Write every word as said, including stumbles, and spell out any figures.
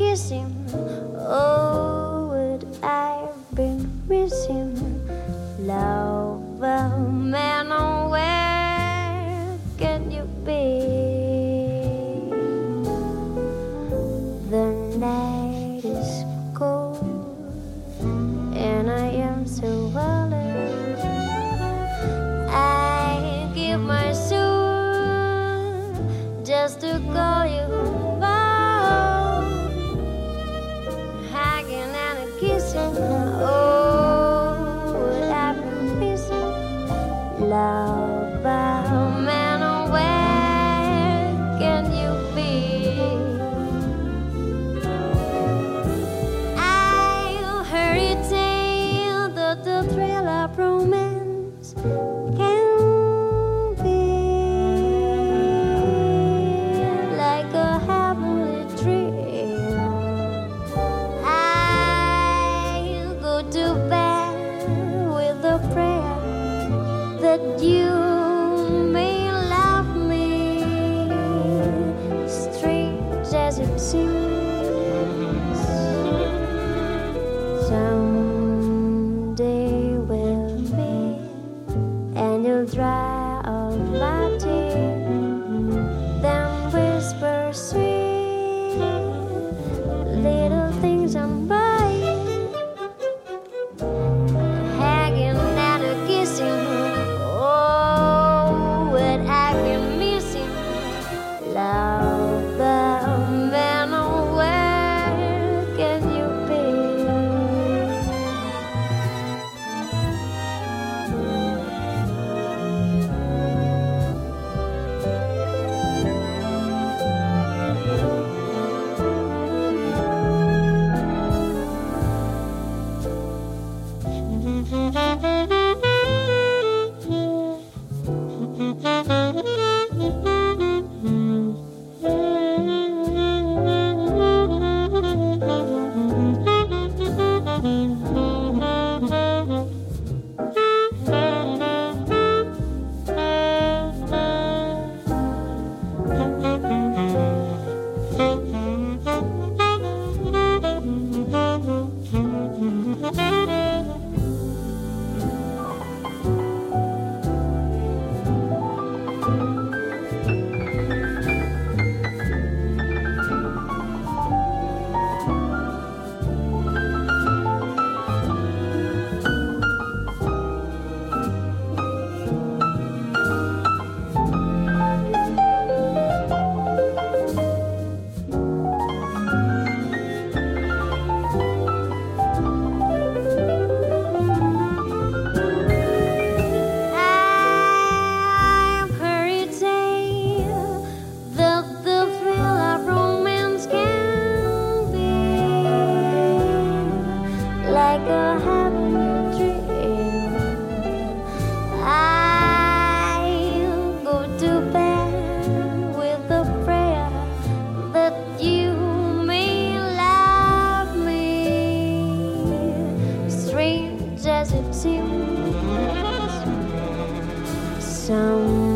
kissing. Oh, would I've been missing love, oh, man, oh, where can you be? The night is cold and I am so alone. I give my soul just to call you home, hugging and a kissing. Oh, would I be missing love, oh, man, oh, where can you be? I'll hurry tale that the thrill of romance can be like a heavenly dream. I'll go to bed with a prayer that you may love me, strange as it seems. Someday we'll meet and you'll dry all my tears, then whisper sweet little things I'm buying, hugging and a kissing. Oh, what I've been missing love, oh, man, oh, where can you be? I'm hurry tale that the thrill of romance can be like a heavenly dream. I'll go to bed with a prayer that you may love me, strange as it seems. Some